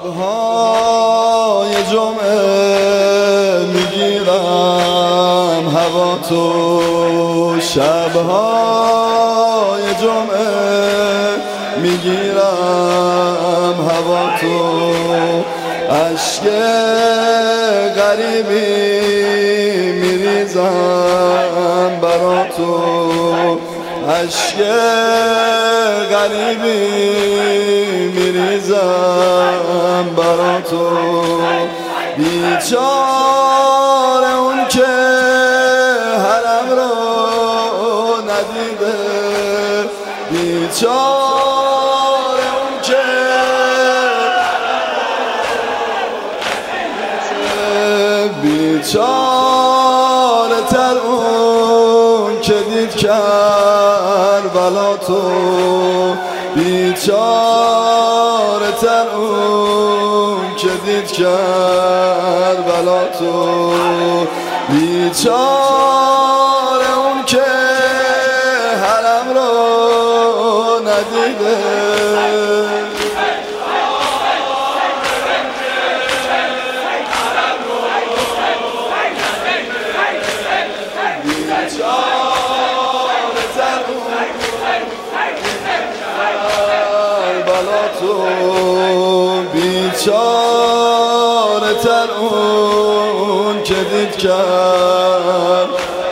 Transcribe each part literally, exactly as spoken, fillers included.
شبهای جمعه میگیرم هوا تو، شبهای جمعه میگیرم هوا تو، عشق غریبی میریزم برا تو، عشق غریبی میریزم برا تو، بیچاره اون که حرم رو ندیده، بیچاره اون که بیچاره تر اون که دید کربلا تو، بیچاره تر اون که دید کربلا تو، بیچاره اون که حرم رو ندیده. بیچاره تر اون که دید کرد،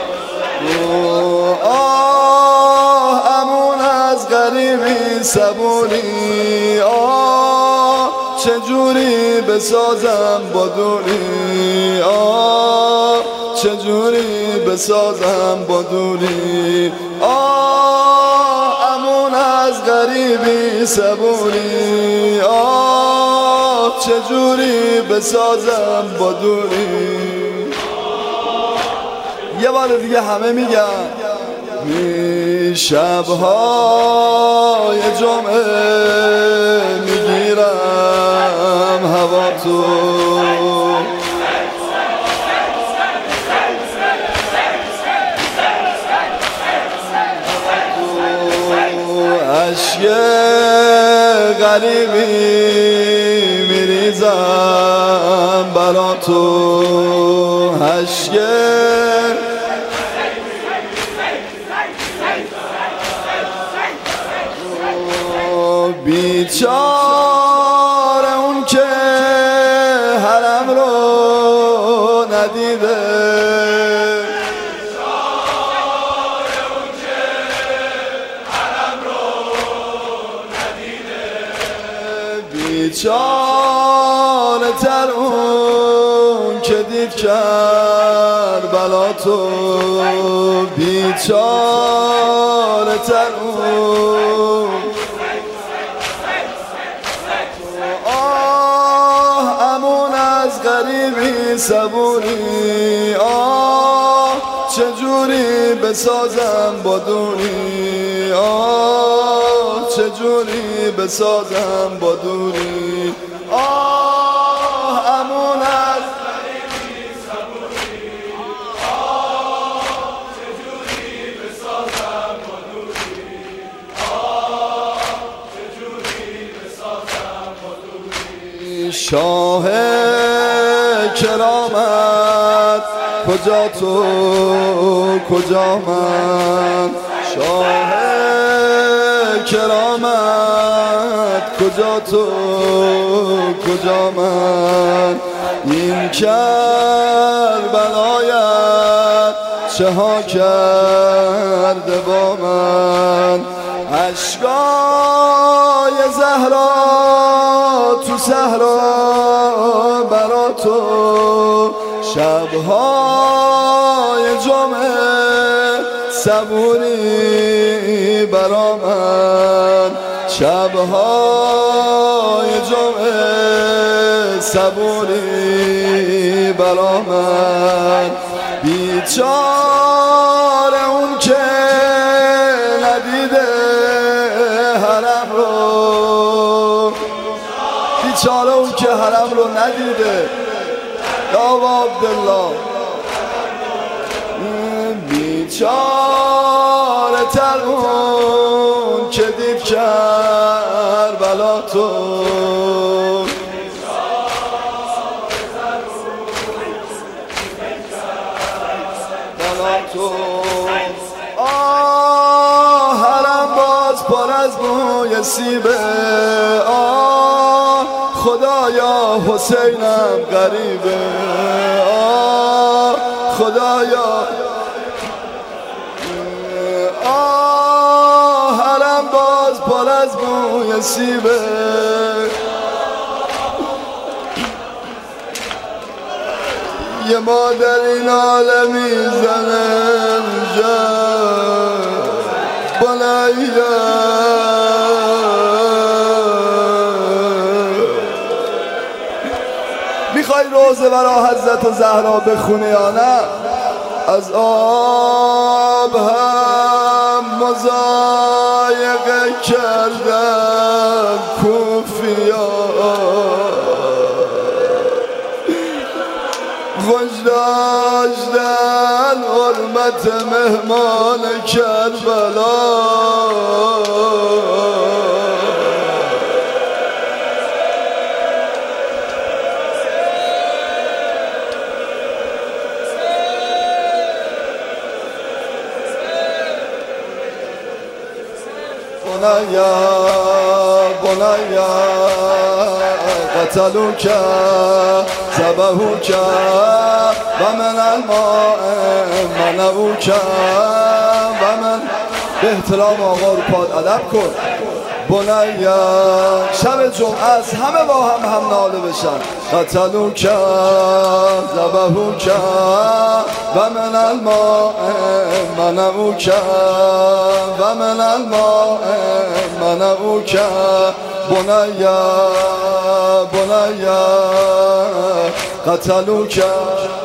آه امون از غریبی صبوری، آه چجوری بسازم با دوری، آه چجوری بسازم با دوری، آه امون از غریبی صبوری، آه چجوری بسازم با دوری. یه بار دیگه همه میگن شبهای جمعه میگیرم هوا تو، عشق غریبی میریزم برا تو، عشق بیچاره اون که حرم رو ندیده، بیچاره تر اون که دید کربلا تو، بیچاره تر اون، آه امون از غریبی صبوری، آه چجوری بسازم با دوری، آه چجوری بسازم با دوری، آه امون از غریبی صبوری، آه چجوری بسازم با دوری، آه چجوری بسازم با دوری. شاه کرامت کجا تو کجا من، شاه کرامت کجا تو کجا من، این کربلایت چه ها کرده با من، اشکای زهرا تو صحرا برا تو، شبهای جمعه صبوری برا من، شبهای جمعه صبوری برا من، بیچاره اون که ندیده حرم رو، بیچاره اون که حرم رو ندیده. یا عبدالله بیچاره تر اون که دید کربلا تو، نصیبه. آه خدایا حسینم غریبه. آه خدایا آه حرم باز پر از بوی سیبه. یه مادر این حال میزنه بنایه میخوای روزه برا حضرت زهرا بخونه یا نه؟ از آب هم مضایقه کردن کوفیا، خوش داشتن حرمت مهمان کربلا. بنایا بنایا قتلوک ذبحوک و من الماء منعوک و من. به احترام آقا رو پاد ادب کن. بنایا شب جمعه است، همه با هم هم ناله بشن. قتلوک ذبحوک و من الماء منعوک و من الماء منعوک. بنایا بنایا قتلوک